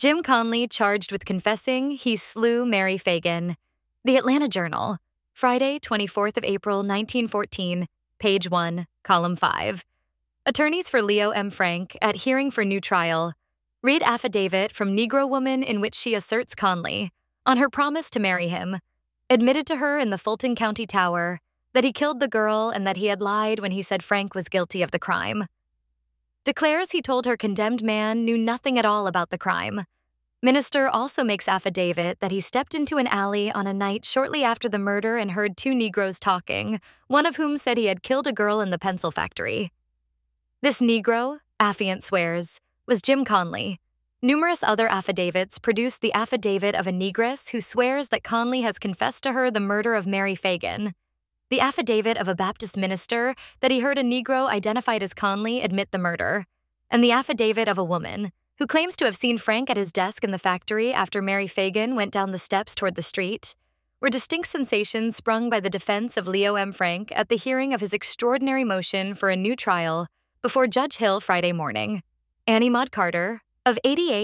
Jim Conley charged with confessing he slew Mary Fagan. The Atlanta Journal, Friday, 24th of April, 1914, page 1, column 5. Attorneys for Leo M. Frank at hearing for new trial read affidavit from Negro woman in which she asserts Conley, on her promise to marry him, admitted to her in the Fulton County Tower that he killed the girl and that he had lied when he said Frank was guilty of the crime. Declares he told her condemned man knew nothing at all about the crime. Minister also makes affidavit that he stepped into an alley on a night shortly after the murder and heard two Negroes talking, one of whom said he had killed a girl in the pencil factory. This Negro, affiant swears, was Jim Conley. Numerous other affidavits produce the affidavit of a negress who swears that Conley has confessed to her the murder of Mary Fagan, the affidavit of a Baptist minister that he heard a Negro identified as Conley admit the murder, and the affidavit of a woman who claims to have seen Frank at his desk in the factory after Mary Fagan went down the steps toward the street, were distinct sensations sprung by the defense of Leo M. Frank at the hearing of his extraordinary motion for a new trial before Judge Hill Friday morning. Annie Maud Carter, of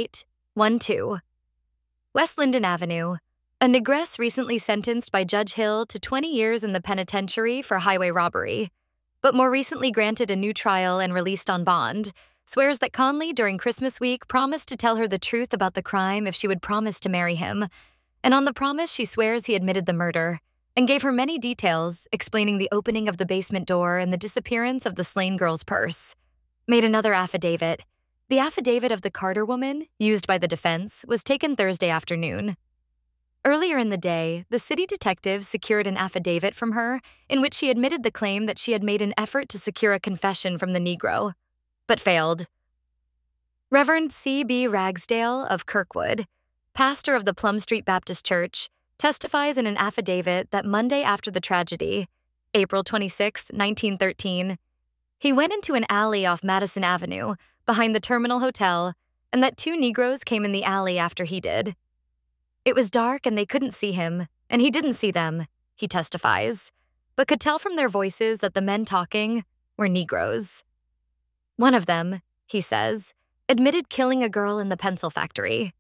8812 West Linden Avenue, a negress recently sentenced by Judge Hill to 20 years in the penitentiary for highway robbery, but more recently granted a new trial and released on bond, swears that Conley during Christmas week promised to tell her the truth about the crime if she would promise to marry him, and on the promise she swears he admitted the murder, and gave her many details explaining the opening of the basement door and the disappearance of the slain girl's purse. Made another affidavit. The affidavit of the Carter woman, used by the defense, was taken Thursday afternoon. Earlier in the day, the city detectives secured an affidavit from her in which she admitted the claim that she had made an effort to secure a confession from the Negro, but failed. Reverend C.B. Ragsdale of Kirkwood, pastor of the Plum Street Baptist Church, testifies in an affidavit that Monday after the tragedy, April 26, 1913, he went into an alley off Madison Avenue, behind the Terminal Hotel, and that two Negroes came in the alley after he did. It was dark and they couldn't see him, and he didn't see them, he testifies, but could tell from their voices that the men talking were Negroes. One of them, he says, admitted killing a girl in the pencil factory.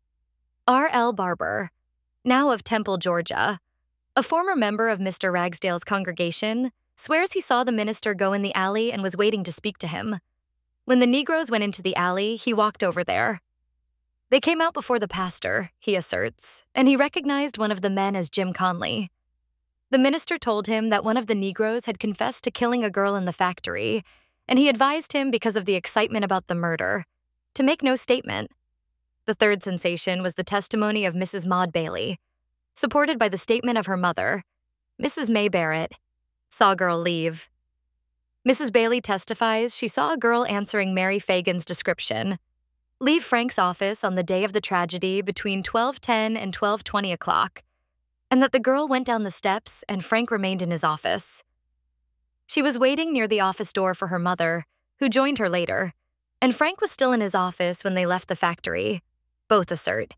R.L. Barber, now of Temple, Georgia, a former member of Mr. Ragsdale's congregation, swears he saw the minister go in the alley and was waiting to speak to him. When the Negroes went into the alley, he walked over there. They came out before the pastor, he asserts, and he recognized one of the men as Jim Conley. The minister told him that one of the Negroes had confessed to killing a girl in the factory, and he advised him because of the excitement about the murder to make no statement. The third sensation was the testimony of Mrs. Maud Bailey, supported by the statement of her mother, Mrs. May Barrett, saw girl leave. Mrs. Bailey testifies she saw a girl answering Mary Fagan's description leave Frank's office on the day of the tragedy between 12:10 and 12:20 o'clock, and that the girl went down the steps and Frank remained in his office. She was waiting near the office door for her mother, who joined her later, and Frank was still in his office when they left the factory, both assert.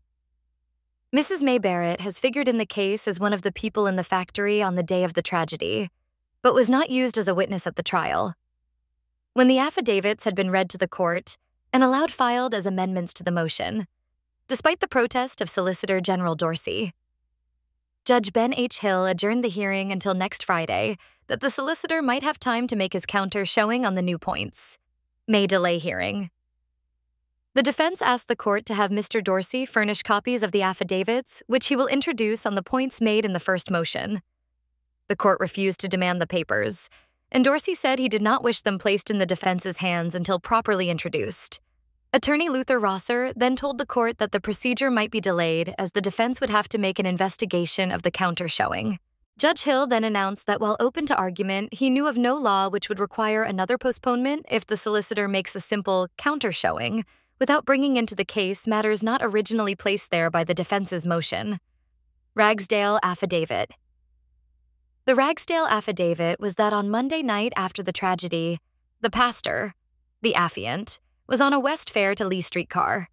Mrs. May Barrett has figured in the case as one of the people in the factory on the day of the tragedy, but was not used as a witness at the trial. When the affidavits had been read to the court and allowed filed as amendments to the motion, despite the protest of Solicitor General Dorsey, Judge Ben H. Hill adjourned the hearing until next Friday that the solicitor might have time to make his counter showing on the new points. May delay hearing. The defense asked the court to have Mr. Dorsey furnish copies of the affidavits, which he will introduce on the points made in the first motion. The court refused to demand the papers, and Dorsey said he did not wish them placed in the defense's hands until properly introduced. Attorney Luther Rosser then told the court that the procedure might be delayed as the defense would have to make an investigation of the counter showing. Judge Hill then announced that while open to argument, he knew of no law which would require another postponement if the solicitor makes a simple counter showing without bringing into the case matters not originally placed there by the defense's motion. Ragsdale Affidavit. The Ragsdale affidavit was that on Monday night after the tragedy, the pastor, the affiant, was on a West Fair to Lee Street car.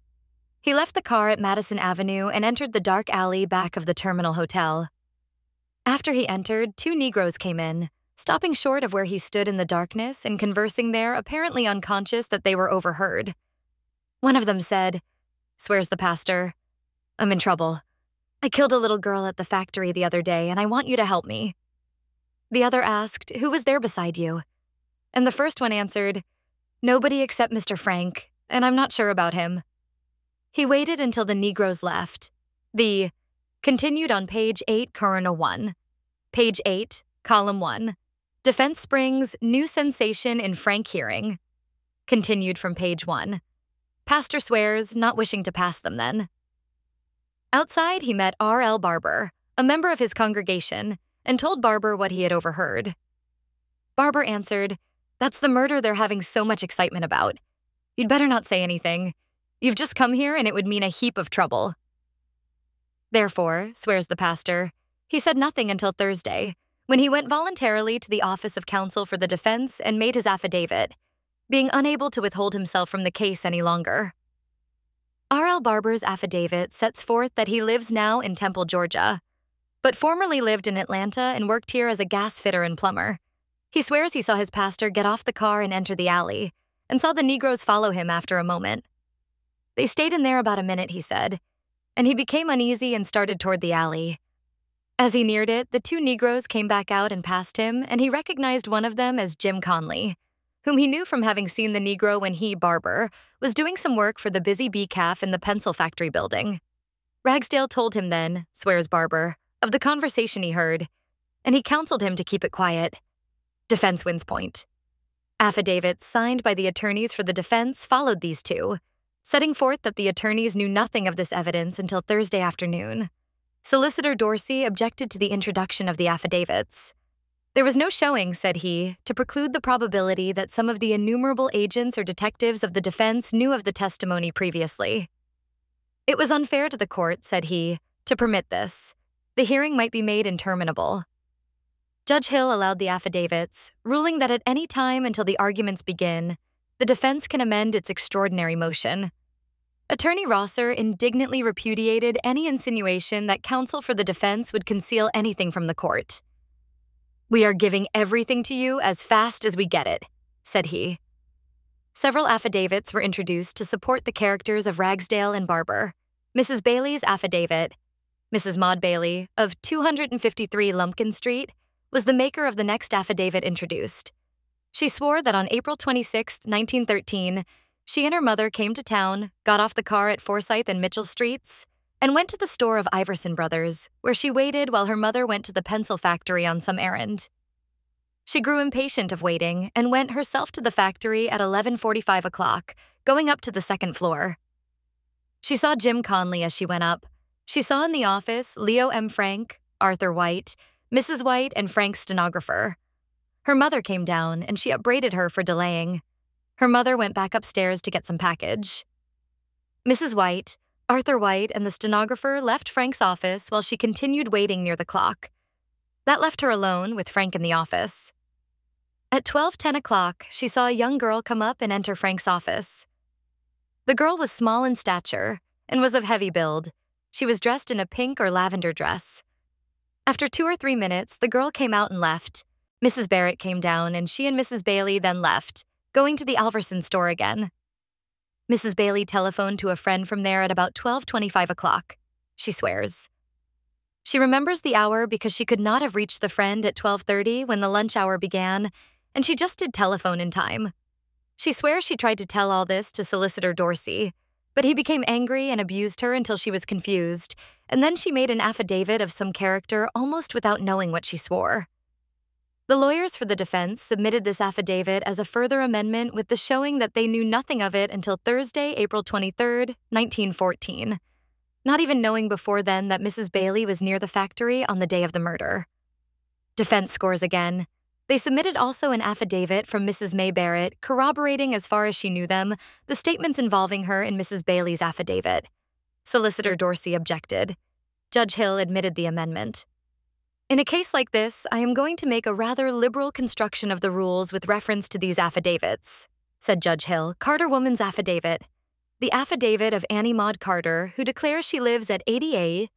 He left the car at Madison Avenue and entered the dark alley back of the Terminal Hotel. After he entered, two Negroes came in, stopping short of where he stood in the darkness and conversing there, apparently unconscious that they were overheard. One of them said, swears the pastor. I'm in trouble. I killed a little girl at the factory the other day, and I want you to help me. The other asked, who was there beside you? And the first one answered, nobody except Mr. Frank, and I'm not sure about him. He waited until the Negroes left. The continued on page 8, Coroner 1. Page 8, column 1. Defense springs new sensation in Frank hearing. Continued from page 1. Pastor swears, not wishing to pass them then. Outside, he met R.L. Barber, a member of his congregation, and told Barber what he had overheard. Barber answered, that's the murder they're having so much excitement about. You'd better not say anything. You've just come here and it would mean a heap of trouble. Therefore, swears the pastor, he said nothing until Thursday, when he went voluntarily to the office of counsel for the defense and made his affidavit, being unable to withhold himself from the case any longer. R.L. Barber's affidavit sets forth that he lives now in Temple, Georgia, but formerly lived in Atlanta and worked here as a gas fitter and plumber. He swears he saw his pastor get off the car and enter the alley, and saw the Negroes follow him after a moment. They stayed in there about a minute, he said, and he became uneasy and started toward the alley. As he neared it, the two Negroes came back out and passed him, and he recognized one of them as Jim Conley, whom he knew from having seen the Negro when he, Barber, was doing some work for the busy bee calf in the pencil factory building. Ragsdale told him then, swears Barber, of the conversation he heard, and he counseled him to keep it quiet. Defense wins point. Affidavits signed by the attorneys for the defense followed these two, setting forth that the attorneys knew nothing of this evidence until Thursday afternoon. Solicitor Dorsey objected to the introduction of the affidavits. There was no showing, said he, to preclude the probability that some of the innumerable agents or detectives of the defense knew of the testimony previously. It was unfair to the court, said he, to permit this. The hearing might be made interminable. Judge Hill allowed the affidavits, ruling that at any time until the arguments begin, the defense can amend its extraordinary motion. Attorney Rosser indignantly repudiated any insinuation that counsel for the defense would conceal anything from the court. We are giving everything to you as fast as we get it, said he. Several affidavits were introduced to support the characters of Ragsdale and Barber. Mrs. Bailey's affidavit, Mrs. Maud Bailey, of 253 Lumpkin Street, was the maker of the next affidavit introduced. She swore that on April 26, 1913, she and her mother came to town, got off the car at Forsyth and Mitchell Streets, and went to the store of Iverson Brothers, where she waited while her mother went to the pencil factory on some errand. She grew impatient of waiting and went herself to the factory at 11:45 o'clock, going up to the second floor. She saw Jim Conley as she went up. She saw in the office Leo M. Frank, Arthur White, Mrs. White, and Frank's stenographer. Her mother came down, and she upbraided her for delaying. Her mother went back upstairs to get some package. Mrs. White, Arthur White, and the stenographer left Frank's office while she continued waiting near the clock. That left her alone with Frank in the office. At 12:10 o'clock, she saw a young girl come up and enter Frank's office. The girl was small in stature and was of heavy build. She was dressed in a pink or lavender dress. After 2 or 3 minutes, the girl came out and left. Mrs. Barrett came down, and she and Mrs. Bailey then left, going to the Alverson store again. Mrs. Bailey telephoned to a friend from there at about 12:25 o'clock, she swears. She remembers the hour because she could not have reached the friend at 12:30 when the lunch hour began, and she just did telephone in time. She swears she tried to tell all this to Solicitor Dorsey, but he became angry and abused her until she was confused, and then she made an affidavit of some character almost without knowing what she swore. The lawyers for the defense submitted this affidavit as a further amendment with the showing that they knew nothing of it until Thursday, April 23, 1914, not even knowing before then that Mrs. Bailey was near the factory on the day of the murder. Defense scores again. They submitted also an affidavit from Mrs. May Barrett corroborating, as far as she knew them, the statements involving her in Mrs. Bailey's affidavit. Solicitor Dorsey objected. Judge Hill admitted the amendment. In a case like this, I am going to make a rather liberal construction of the rules with reference to these affidavits, said Judge Hill. Carter woman's affidavit. The affidavit of Annie Maud Carter, who declares she lives at 80A,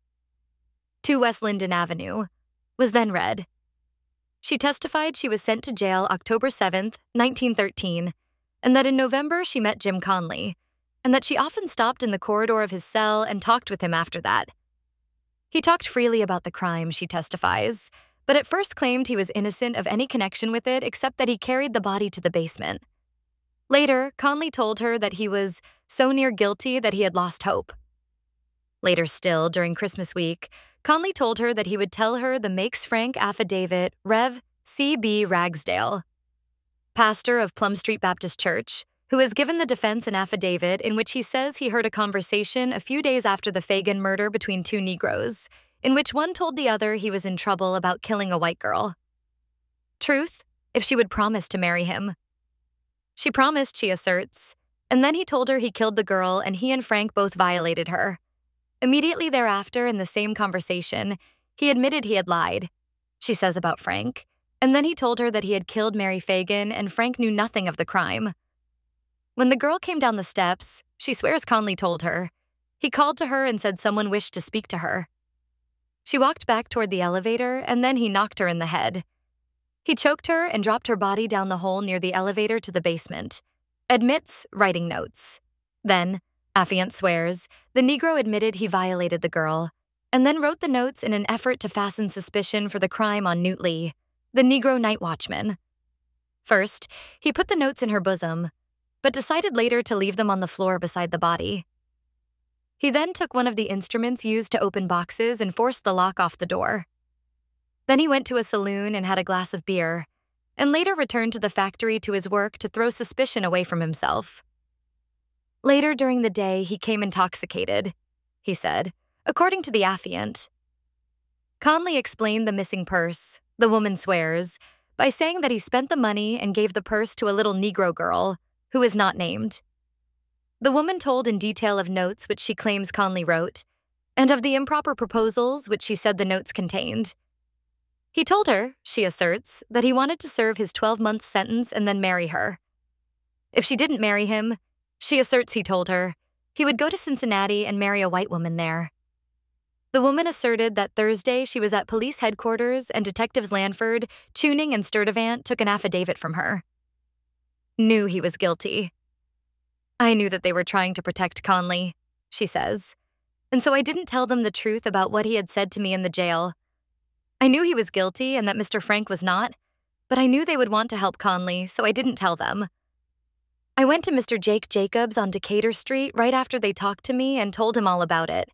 2 West Linden Avenue, was then read. She testified she was sent to jail October 7, 1913, and that in November she met Jim Conley, and that she often stopped in the corridor of his cell and talked with him after that. He talked freely about the crime, she testifies, but at first claimed he was innocent of any connection with it except that he carried the body to the basement. Later, Conley told her that he was so near guilty that he had lost hope. Later still, during Christmas week, Conley told her that he would tell her the Makes Frank affidavit Rev. C.B. Ragsdale, pastor of Plum Street Baptist Church, who has given the defense an affidavit in which he says he heard a conversation a few days after the Fagan murder between two Negroes, in which one told the other he was in trouble about killing a white girl. Truth, if she would promise to marry him. She promised, she asserts, and then he told her he killed the girl and he and Frank both violated her. Immediately thereafter, in the same conversation, he admitted he had lied, she says about Frank, and then he told her that he had killed Mary Fagan and Frank knew nothing of the crime. When the girl came down the steps, she swears Conley told her, he called to her and said someone wished to speak to her. She walked back toward the elevator and then he knocked her in the head. He choked her and dropped her body down the hole near the elevator to the basement. Admits writing notes. Then, affiant swears, the Negro admitted he violated the girl, and then wrote the notes in an effort to fasten suspicion for the crime on Newt Lee, the Negro night watchman. First, he put the notes in her bosom, but decided later to leave them on the floor beside the body. He then took one of the instruments used to open boxes and forced the lock off the door. Then he went to a saloon and had a glass of beer, and later returned to the factory to his work to throw suspicion away from himself. Later during the day, he came intoxicated, he said, according to the affiant. Conley explained the missing purse, the woman swears, by saying that he spent the money and gave the purse to a little Negro girl, who is not named. The woman told in detail of notes which she claims Conley wrote, and of the improper proposals which she said the notes contained. He told her, she asserts, that he wanted to serve his 12-month sentence and then marry her. If she didn't marry him, she asserts he told her, he would go to Cincinnati and marry a white woman there. The woman asserted that Thursday she was at police headquarters and Detectives Lanford, Tuning, and Sturdivant took an affidavit from her. Knew he was guilty. I knew that they were trying to protect Conley, she says, and so I didn't tell them the truth about what he had said to me in the jail. I knew he was guilty and that Mr. Frank was not, but I knew they would want to help Conley, so I didn't tell them. I went to Mr. Jake Jacobs on Decatur Street right after they talked to me and told him all about it.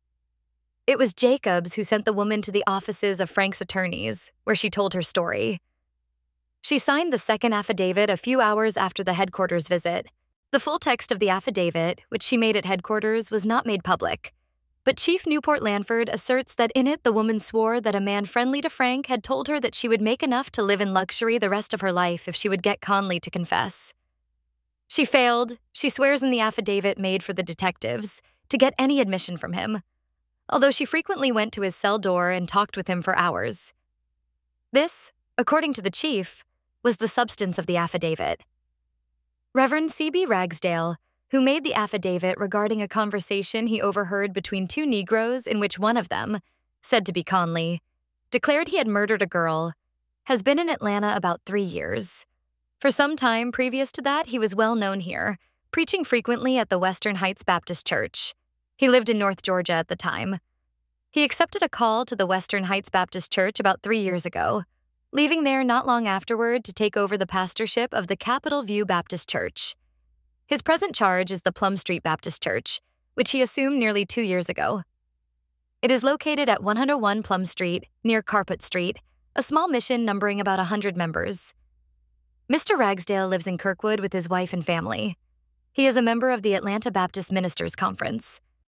It was Jacobs who sent the woman to the offices of Frank's attorneys, where she told her story. She signed the second affidavit a few hours after the headquarters visit. The full text of the affidavit, which she made at headquarters, was not made public. But Chief Newport Lanford asserts that in it the woman swore that a man friendly to Frank had told her that she would make enough to live in luxury the rest of her life if she would get Conley to confess. She failed, she swears in the affidavit made for the detectives, to get any admission from him, although she frequently went to his cell door and talked with him for hours. This, according to the chief, was the substance of the affidavit. Reverend C.B. Ragsdale, who made the affidavit regarding a conversation he overheard between two Negroes in which one of them, said to be Conley, declared he had murdered a girl, has been in Atlanta about 3 years. For some time previous to that, he was well known here, preaching frequently at the Western Heights Baptist Church. He lived in North Georgia at the time. He accepted a call to the Western Heights Baptist Church about 3 years ago, leaving there not long afterward to take over the pastorship of the Capitol View Baptist Church. His present charge is the Plum Street Baptist Church, which he assumed nearly 2 years ago. It is located at 101 Plum Street, near Carpet Street, a small mission numbering about 100 members. Mr. Ragsdale lives in Kirkwood with his wife and family. He is a member of the Atlanta Baptist Ministers Conference.